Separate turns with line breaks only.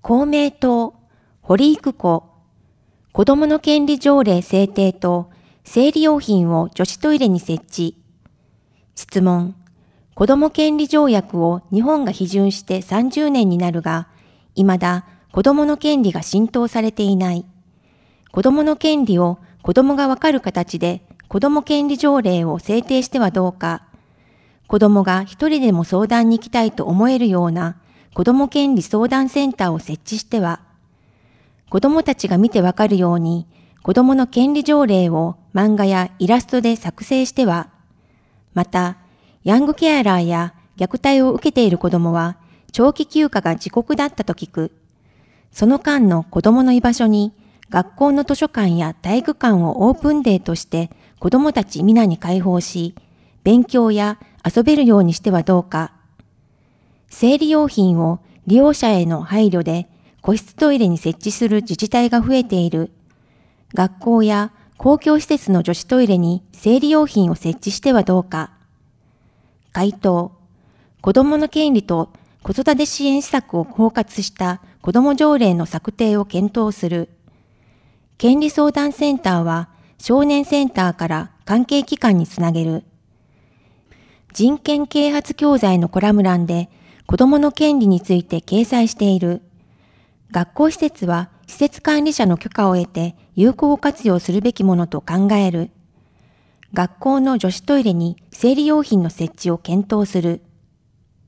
公明党、堀育子、子どもの権利条例制定と生理用品を女子トイレに設置。質問。子ども権利条約を日本が批准して30年になるが、未だ子どもの権利が浸透されていない。子どもの権利を子どもがわかる形で子ども権利条例を制定してはどうか。子どもが一人でも相談に行きたいと思えるような子ども権利相談センターを設置しては。子どもたちが見てわかるように子どもの権利条例を漫画やイラストで作成しては。また、ヤングケアラーや虐待を受けている子どもは長期休暇が自国だったと聞く。その間の子どもの居場所に学校の図書館や体育館をオープンデーとして子どもたち皆に開放し、勉強や遊べるようにしてはどうか。生理用品を利用者への配慮で個室トイレに設置する自治体が増えている。学校や公共施設の女子トイレに生理用品を設置してはどうか。回答。子どもの権利と子育て支援施策を包括した子ども条例の策定を検討する。権利相談センターは少年センターから関係機関につなげる。人権啓発教材のコラム欄で子どもの権利について掲載している。学校施設は施設管理者の許可を得て有効活用するべきものと考える。学校の女子トイレに生理用品の設置を検討する。